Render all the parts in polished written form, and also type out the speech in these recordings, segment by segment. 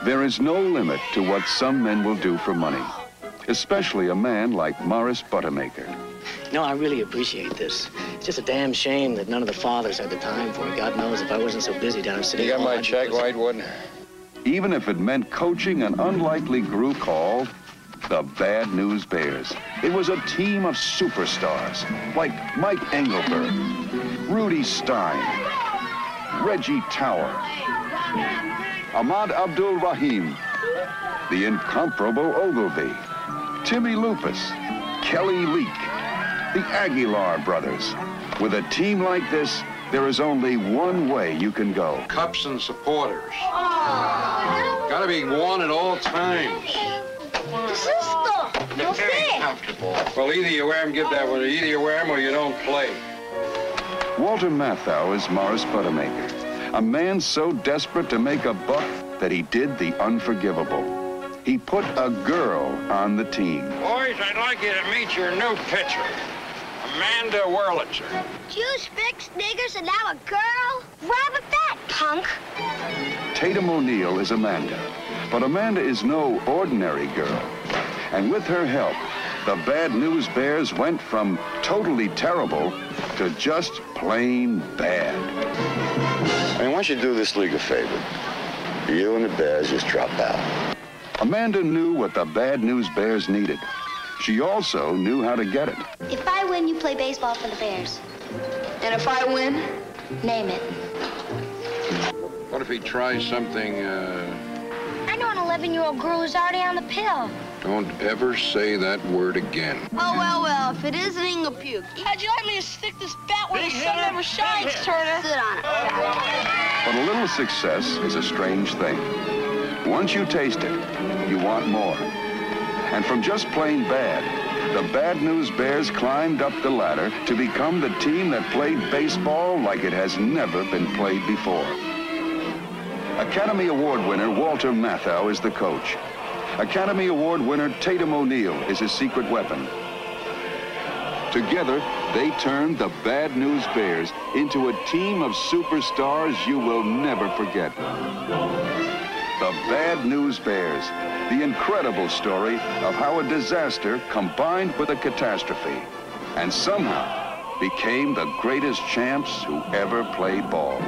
There is no limit to what some men will do for money, especially a man like Morris Buttermaker. No, I really appreciate this. It's just a damn shame that none of the fathers had the time for it. God knows if I wasn't so busy down at City Hall. You got my check, Whitewood? Even if it meant coaching an unlikely group called the Bad News Bears. It was a team of superstars like Mike Engelberg, Rudy Stein, Reggie Tower, Ahmad Abdul Rahim, the incomparable Ogilvy, Timmy Lupus, Kelly Leak, the Aguilar brothers. With a team like this, there is only one way you can go. Cups and supporters. Gotta be worn at all times. No fair. Comfortable. Well, either you wear them, give that one. Either you wear them or you don't play. Walter Matthau is Morris Buttermaker, a man so desperate to make a buck that he did the unforgivable. He put a girl on the team. Boys, I'd like you to meet your new pitcher, Amanda Wurlitzer. Jews, fix, niggers, and now a girl? Rabbit that, punk. Tatum O'Neal is Amanda, but Amanda is no ordinary girl. And with her help, the Bad News Bears went from totally terrible to just plain bad. I mean, once you do this league a favor, you and the Bears just drop out. Amanda knew what the Bad News Bears needed. She also knew how to get it. If I win, you play baseball for the Bears. And if I win? Name it. What if he tries something, I know an 11-year-old girl who's already on the pill. Don't ever say that word again. Oh, well, if it isn't Inga Puke. How'd you like me to stick this bat where the sun never shines, Turner? Sit on it. But a little success is a strange thing. Once you taste it, you want more. And from just plain bad, the Bad News Bears climbed up the ladder to become the team that played baseball like it has never been played before. Academy Award winner Walter Matthau is the coach. Academy Award winner Tatum O'Neal is his secret weapon. Together, they turned the Bad News Bears into a team of superstars you will never forget. The Bad News Bears, the incredible story of how a disaster combined with a catastrophe and somehow became the greatest champs who ever played ball.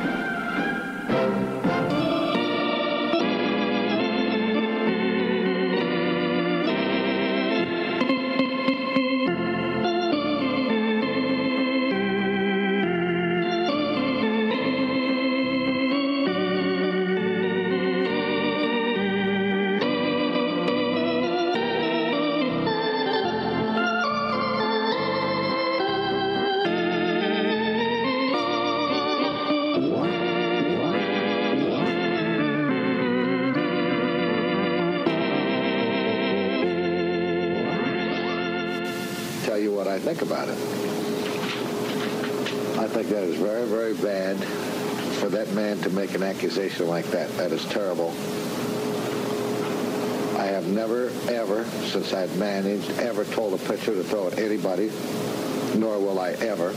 I think about it. I think that is very, very bad for that man to make an accusation like that. That is terrible. I have never, ever, since I've managed, ever told a pitcher to throw at anybody, nor will I ever.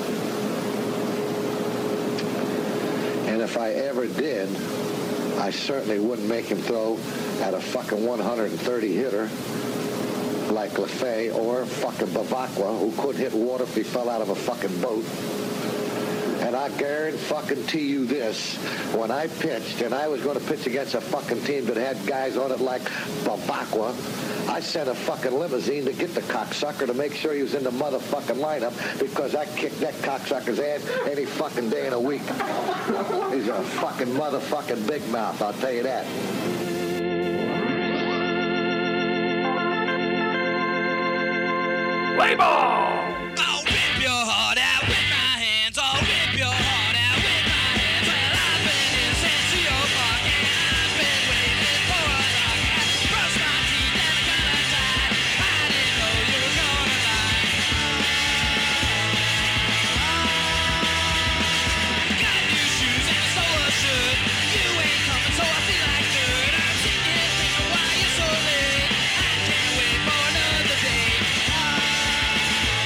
And if I ever did, I certainly wouldn't make him throw at a fucking 130 hitter like LaFay or fucking Bavacqua, who couldn't hit water if he fell out of a fucking boat. And I guarantee you this, when I pitched, and I was going to pitch against a fucking team that had guys on it like Bavacqua, I sent a fucking limousine to get the cocksucker to make sure he was in the motherfucking lineup, because I kicked that cocksucker's ass any fucking day in a week. He's a fucking motherfucking big mouth, I'll tell you that. Play ball! I'll rip your heart out with my hands. I'll rip your heart out with my hands. Well, I've been here since 2 o'clock, and I've been waiting for a rock. I brushed my teeth and I got untied. I didn't know you were gonna lie. Got new shoes and I stole a shirt. You ain't coming, so I feel like dirt. I'm sitting here thinking why you're so late. I can't wait for another day.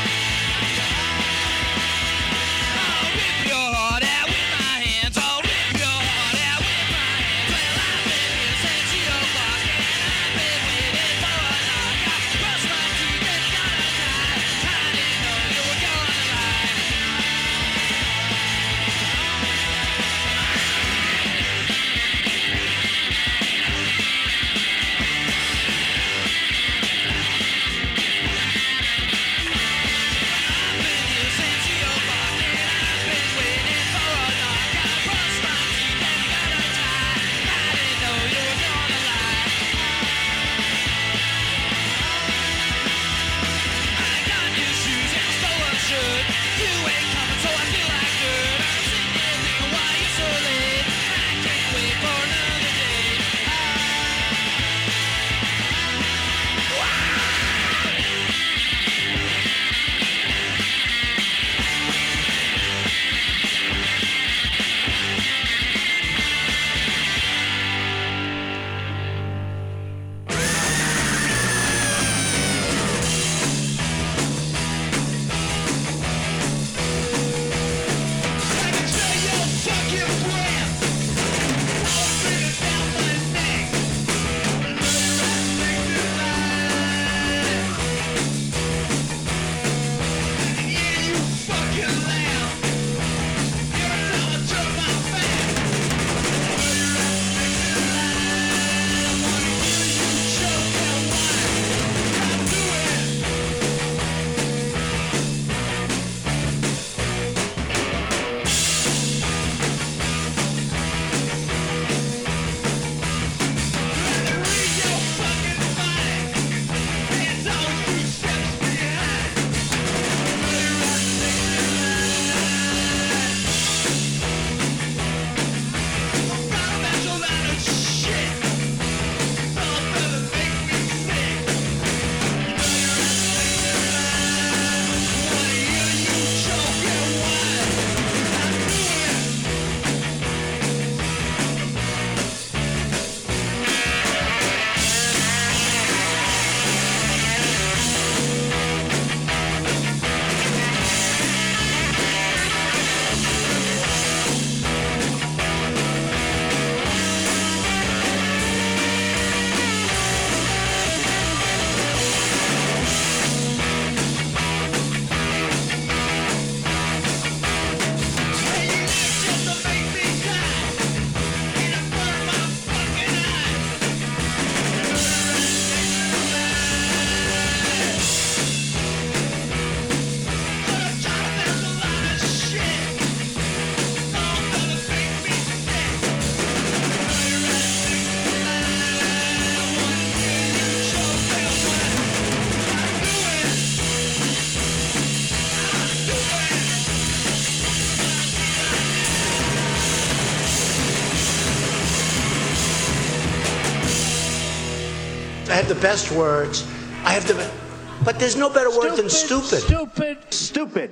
have the best words. But there's no better word than stupid. Stupid.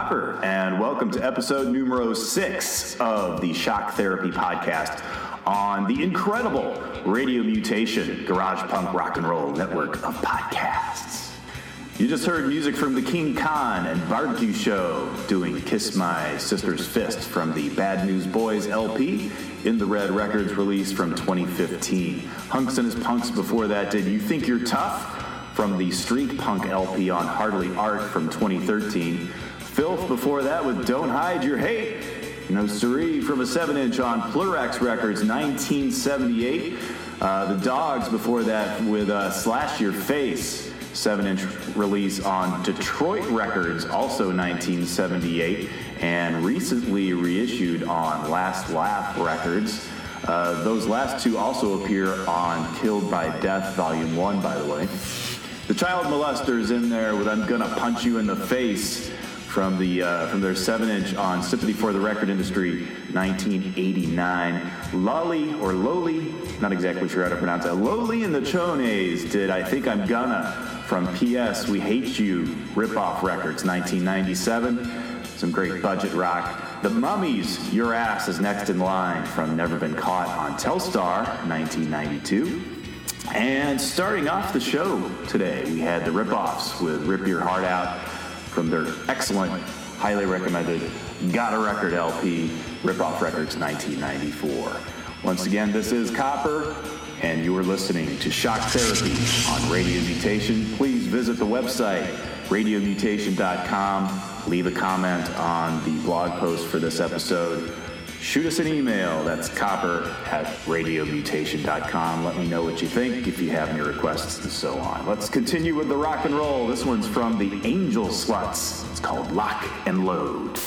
Copper, and welcome to episode numero 6 of the Shock Therapy podcast on the incredible Radio Mutation Garage Punk Rock and Roll network of podcasts. You just heard music from the King Khan and Barbecue Show doing Kiss My Sister's Fist from the Bad News Boys LP in the Red Records release from 2015. Hunks and His Punks before that did You Think You're Tough from the Street Punk LP on Hardly Art from 2013. Filth before that with Don't Hide Your Hate. No Siree from a 7-inch on Plurax Records 1978. The Dogs before that with Slash Your Face, 7-inch release on Detroit Records, also 1978, and recently reissued on Last Laugh Records. Those last two also appear on Killed by Death Volume 1, by the way. The Child Molesters in there with I'm Gonna Punch You in the Face from their 7-inch on Sympathy for the Record Industry, 1989. Loli, not exactly sure how to pronounce that. Loli and the Chones did I Think I'm Gonna from P.S. We Hate You, Rip-Off Records, 1997. Some great budget rock. The Mummies, Your Ass is Next in Line from Never Been Caught on Telstar, 1992. And starting off the show today, we had the Rip-Offs with Rip Your Heart Out from their excellent, highly recommended Got a Record LP, Rip-Off Records, 1994. Once again, this is Copper, and you are listening to Shock Therapy on Radio Mutation. Please visit the website, radiomutation.com. Leave a comment on the blog post for this episode. Shoot us an email. That's copper@radiomutation.com. Let me know what you think, if you have any requests, and so on. Let's continue with the rock and roll. This one's from the Angel Sluts. It's called Lock and Load.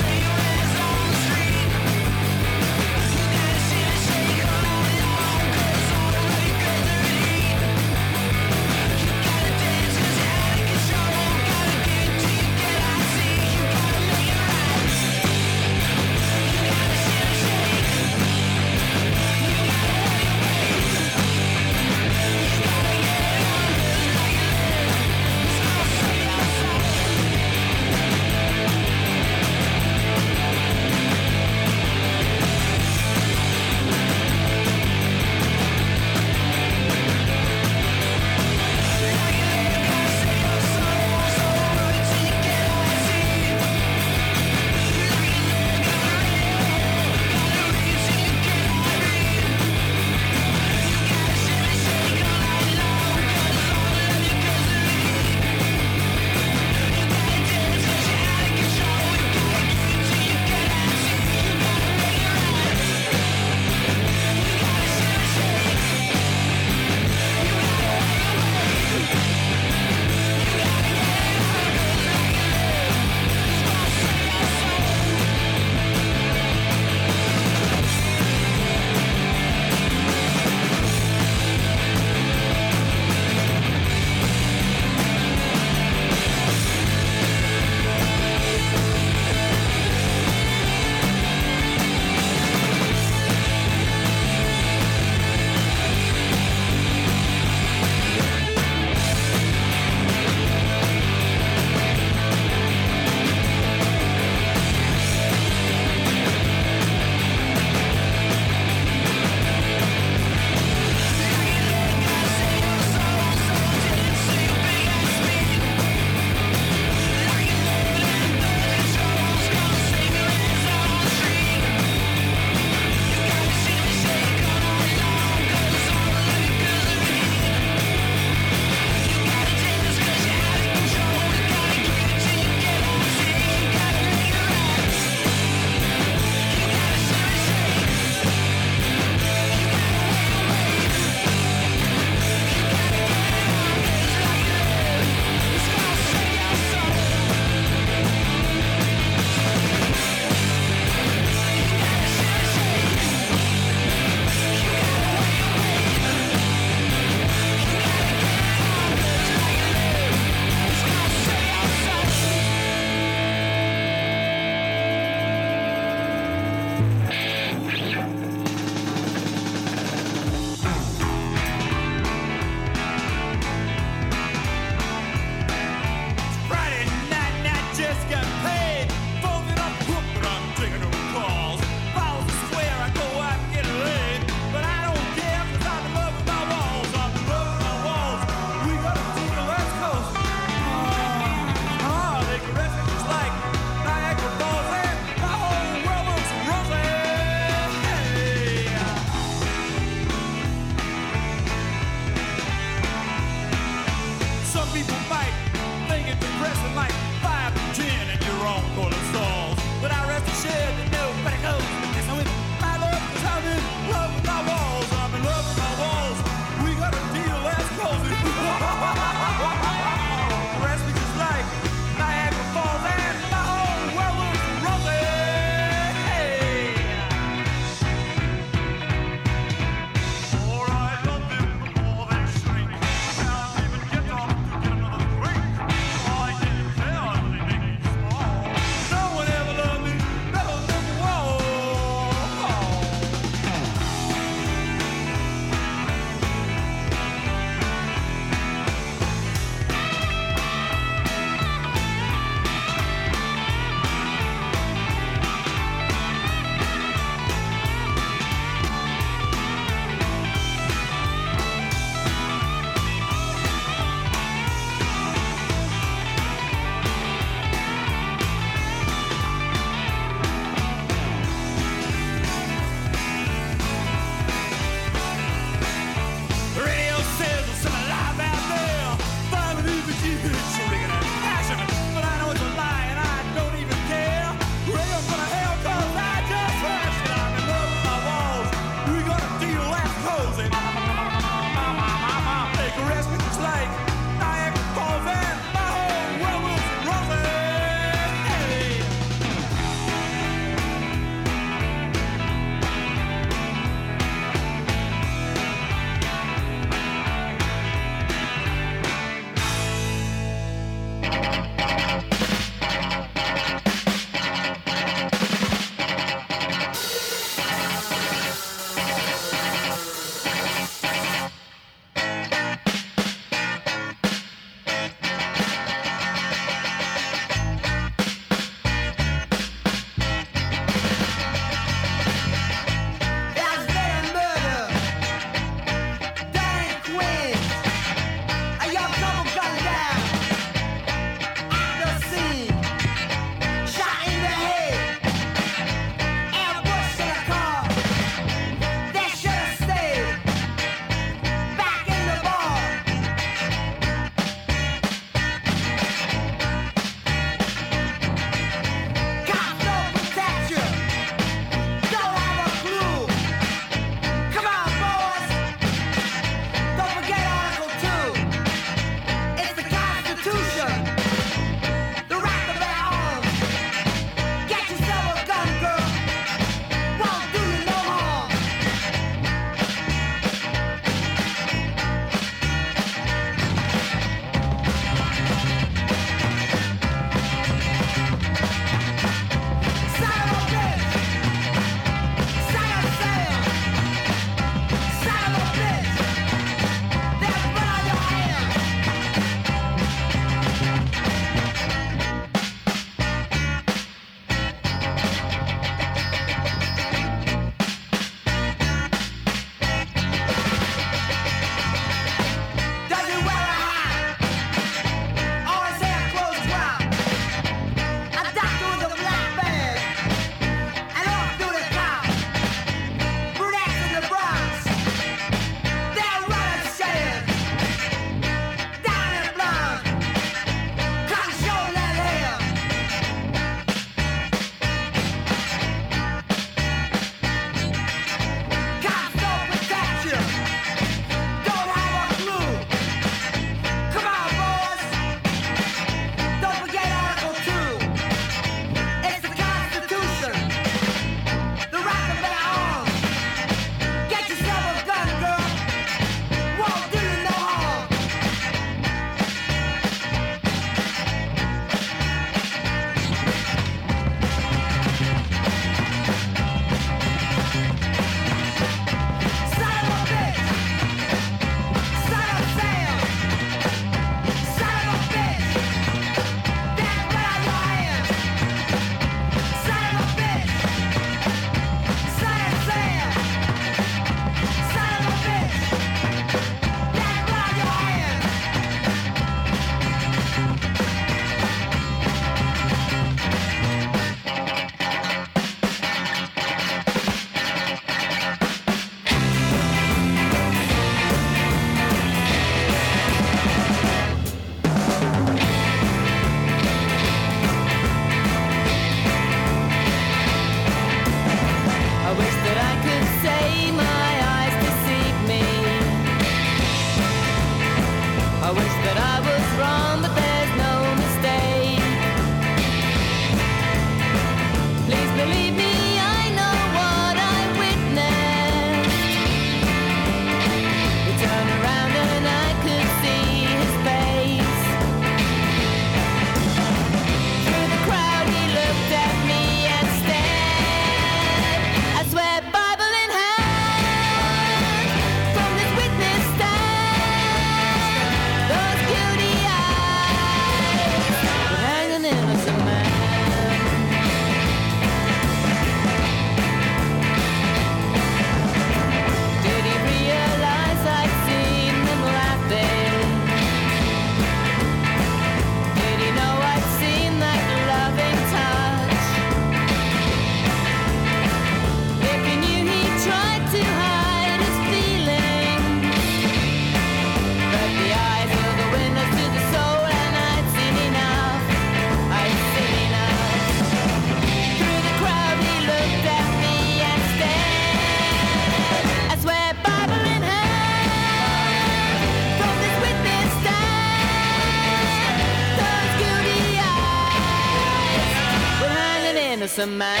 innocent man.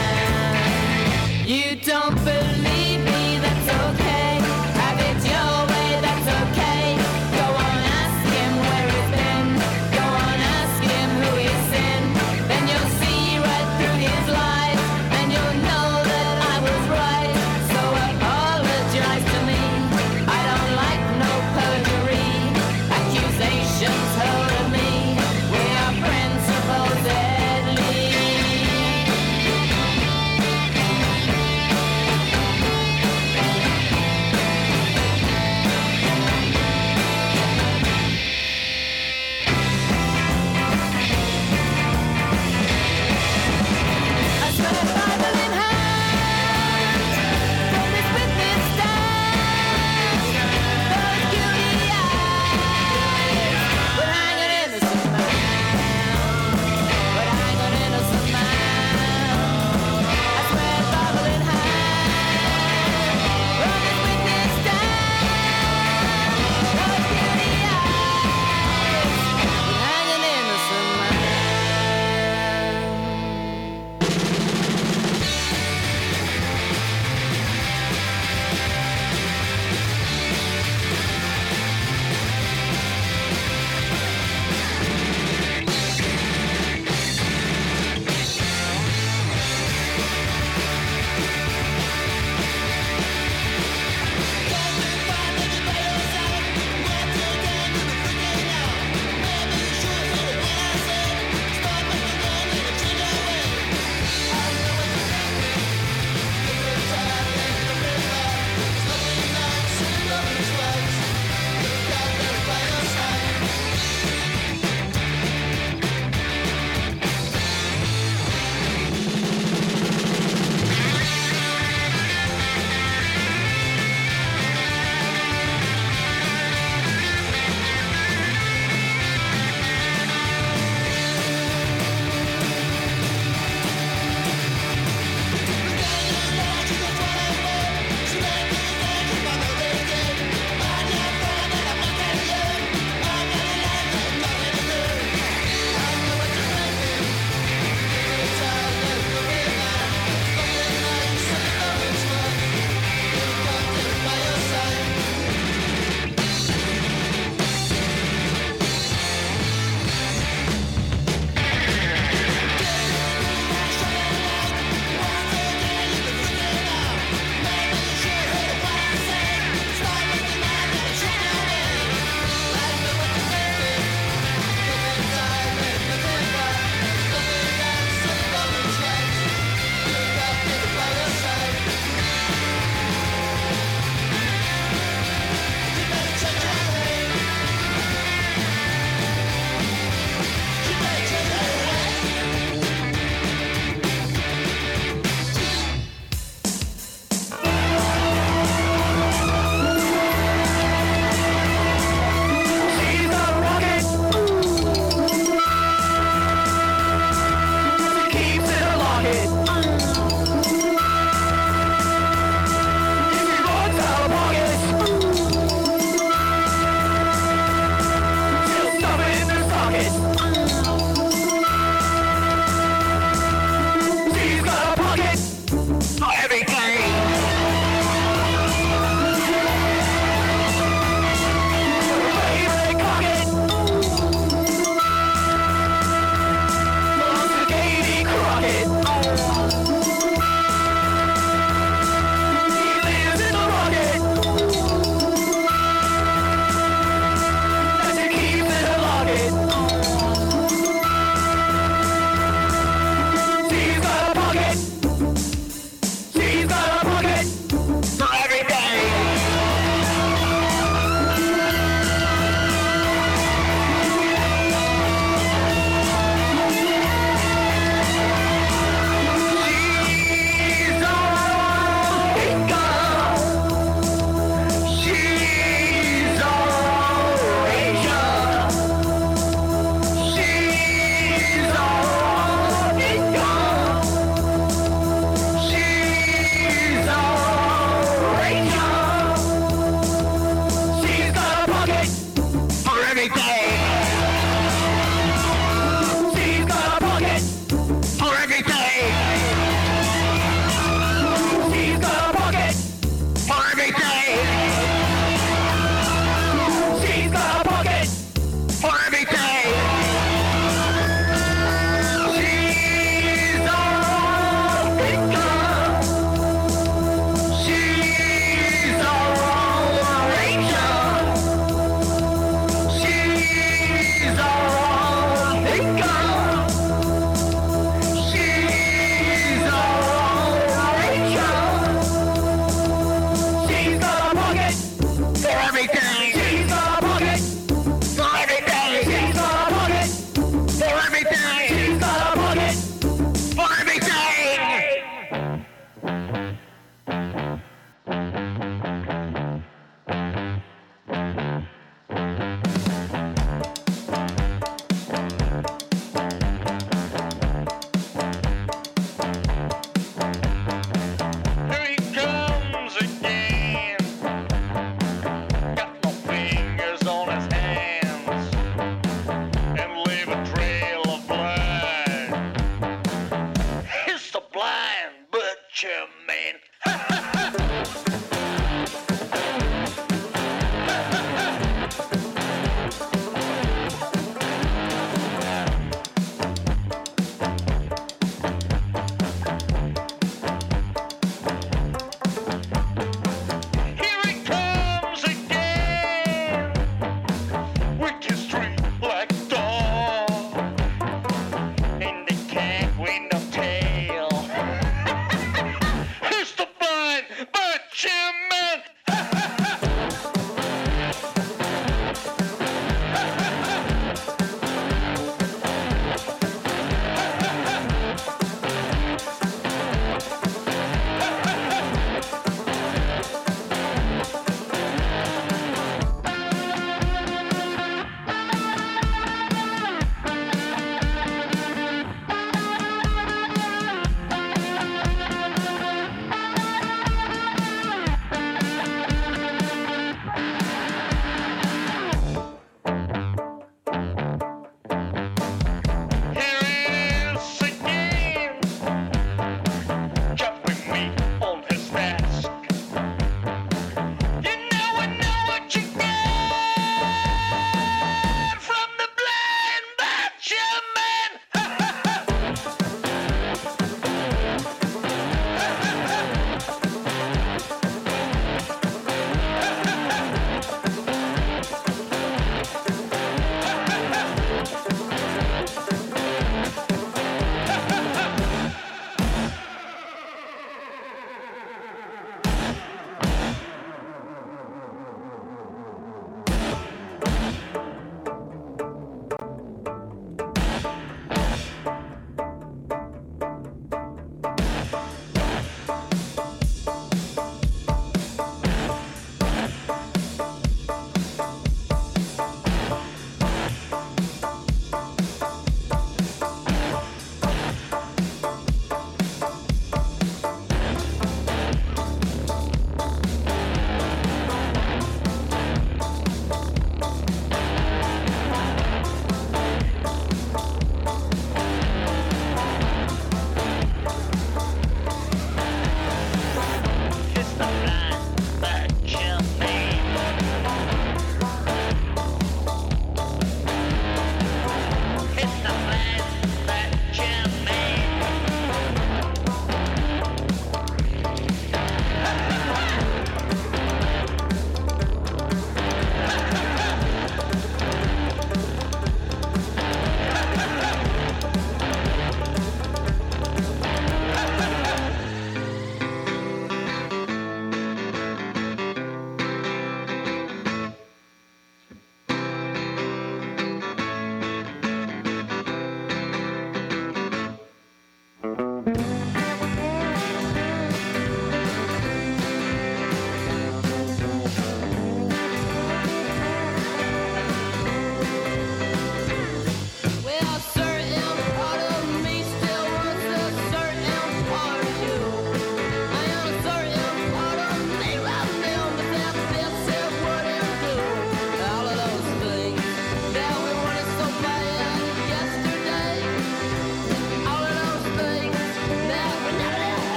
You don't believe me, that's okay. Have it your way, that's okay. Go on, ask him where he's been. Go on, ask him who he's in. Then you'll see right through his lies, and you'll know that I was right. So apologize to me. I don't like no perjury. Accusations hurled at me. We are friends supposedly.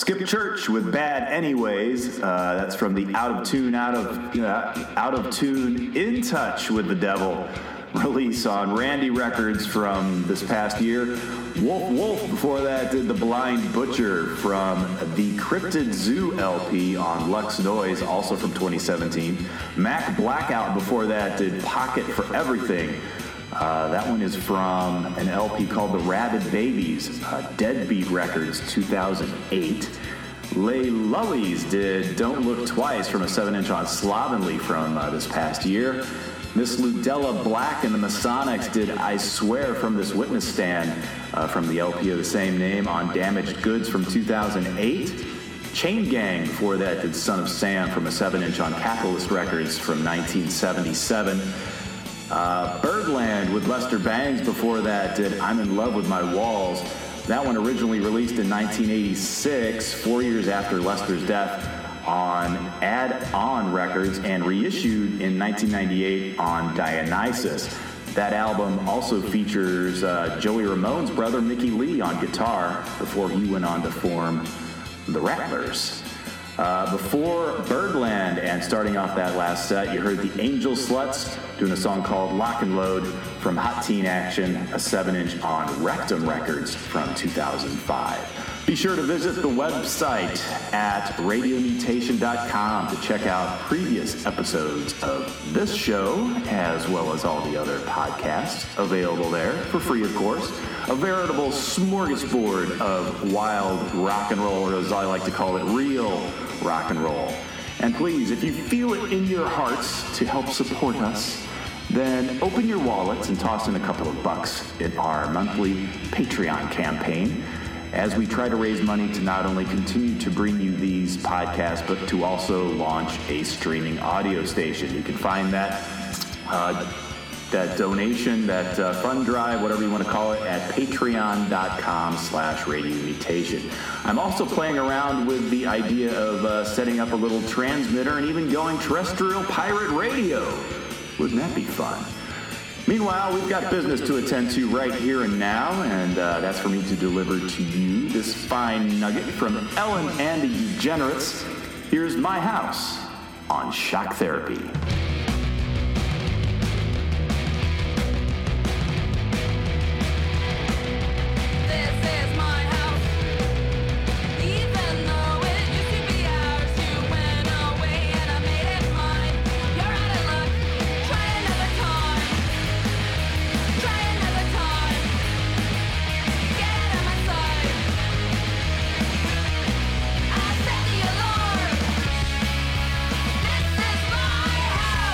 Skip Church with Bad Anyways. That's from the Out of Tune, In Touch with the Devil release on Randy Records from this past year. Wolf before that did The Blind Butcher from the Cryptid Zoo LP on Lux Noise, also from 2017. Mac Blackout before that did Pocket for Everything. That one is from an LP called The Rabid Babies, Deadbeat Records, 2008. Lay Lullies did Don't Look Twice from a 7-inch on Slovenly from this past year. Miss Ludella Black and the Masonics did I Swear from This Witness Stand from the LP of the same name on Damaged Goods from 2008. Chain Gang before that did Son of Sam from a 7-inch on Capitalist Records from 1977. Birdland with Lester Bangs before that did I'm in Love with My Walls. That one originally released in 1986, 4 years after Lester's death, on Add On Records and reissued in 1998 on Dionysus. That album also features Joey Ramone's brother Mickey Lee on guitar before he went on to form the Rattlers. Before Birdland and starting off that last set, you heard the Angel Sluts doing a song called Lock and Load from Hot Teen Action, a 7-inch on Rectum Records from 2005. Be sure to visit the website at radiomutation.com to check out previous episodes of this show, as well as all the other podcasts available there for free, of course. A veritable smorgasbord of wild rock and roll, or as I like to call it, real rock and roll. And please, if you feel it in your hearts to help support us, then open your wallets and toss in a couple of bucks in our monthly Patreon campaign, as we try to raise money to not only continue to bring you these podcasts, but to also launch a streaming audio station. You can find that donation, that fund drive, whatever you want to call it, at patreon.com/radiomutation. I'm also playing around with the idea of setting up a little transmitter and even going terrestrial pirate radio. Wouldn't that be fun? Meanwhile, we've got business to attend to right here and now, and that's for me to deliver to you this fine nugget from Ellen and the Degenerates. Here's My House on Shock Therapy. This is my house.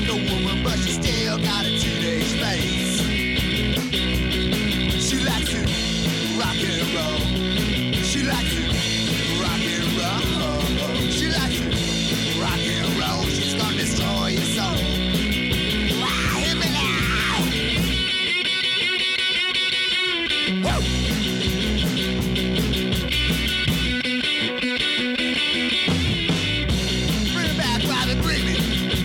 a woman, but she still got a teenage face. She likes to rock and roll. She likes to rock and roll. She likes to rock and roll. She's gonna destroy your soul. Wow, hear me now. Woo! Bring it back, Robin, bring it.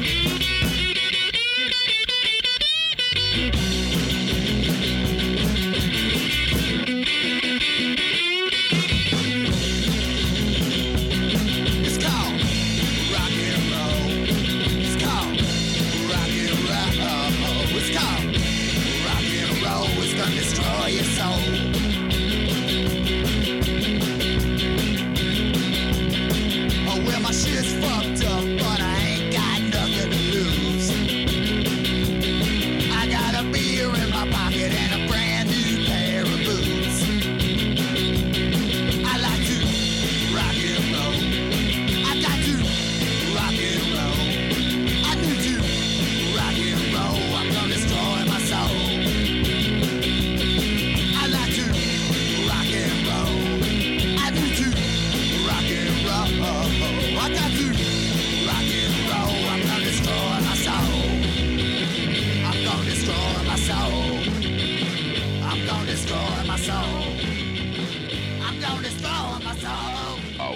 It's called rock and roll. It's called rock and roll. It's called rock and roll. It's gonna destroy your soul. Oh, well, my shit's fucked up, but I ain't got nothing to lose. I got a beer in my pocket and a brand new pair of boots. I like to rock and roll. I got to rock and roll. I need to rock and roll. I'm gonna destroy my soul. I like to rock and roll. I need to rock and roll. I got to rock and roll. I'm gonna destroy my soul. I'm gonna destroy my soul. I'm gonna destroy my soul. I'm gonna destroy my soul.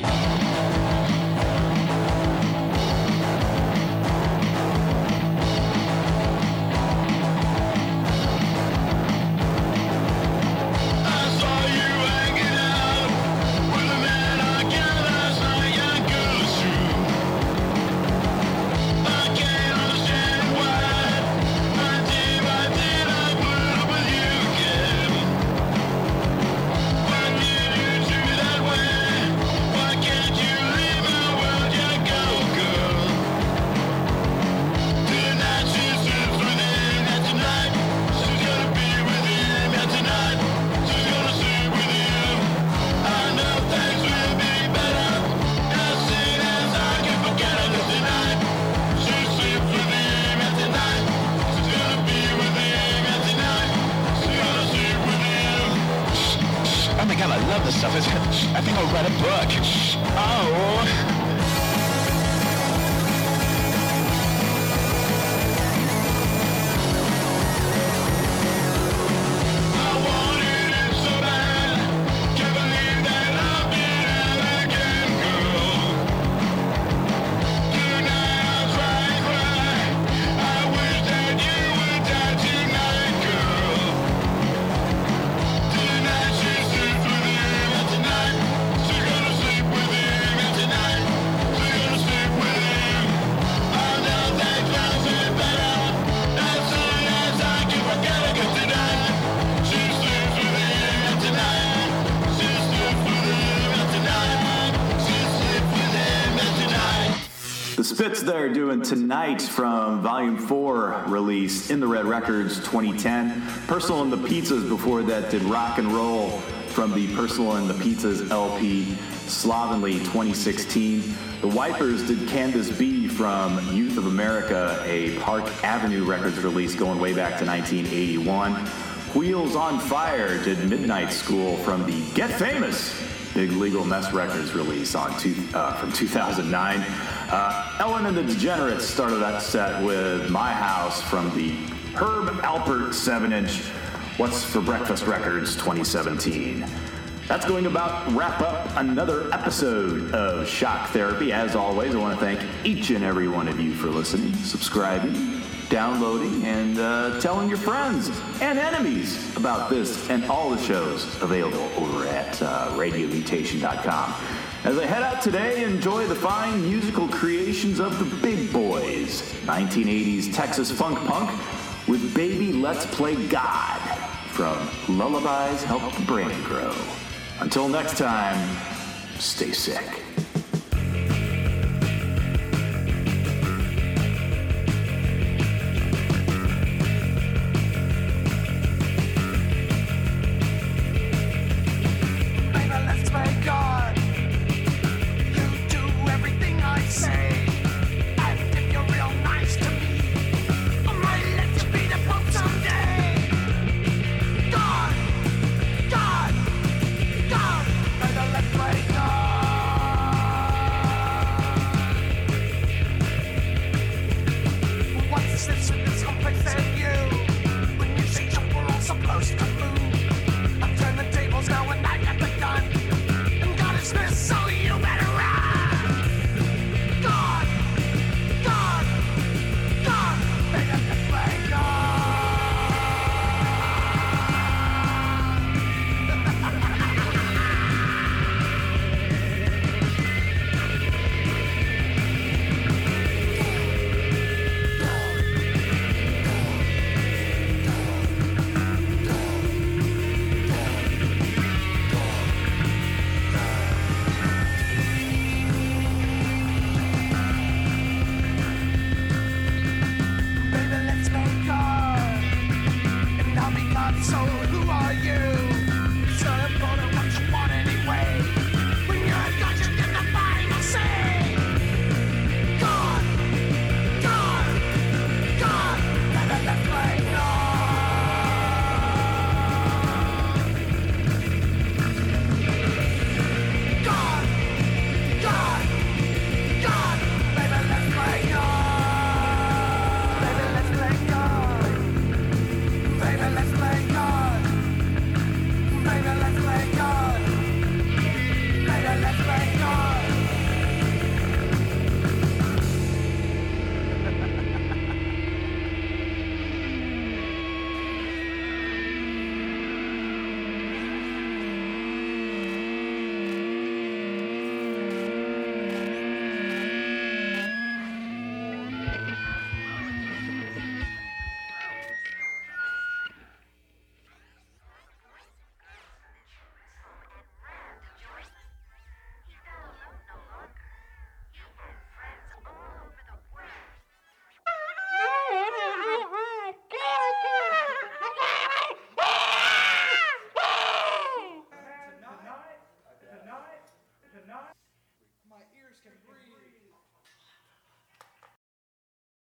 Oh my god, I love this stuff. I think I'll write a book. Oh. The Spits there doing Tonight from Volume 4, released in the Red Records 2010. Personal and the Pizzas before that did Rock and Roll from the Personal and the Pizzas LP, Slovenly 2016. The Wipers did Canvas B from Youth of America, a Park Avenue Records release going way back to 1981. Wheels on Fire did Midnight School from the Get Famous Big Legal Mess Records release from 2009. Ellen and the Degenerates started that set with My House from the Herb Alpert 7-inch What's for Breakfast Records 2017. That's going to about wrap up another episode of Shock Therapy. As always, I want to thank each and every one of you for listening, subscribing, downloading, and telling your friends and enemies about this and all the shows available over at radiomutation.com. As I head out today, enjoy the fine musical creations of the Big Boys, 1980s Texas funk punk with Baby Let's Play God from Lullabies Help the Brain Grow. Until next time, stay sick.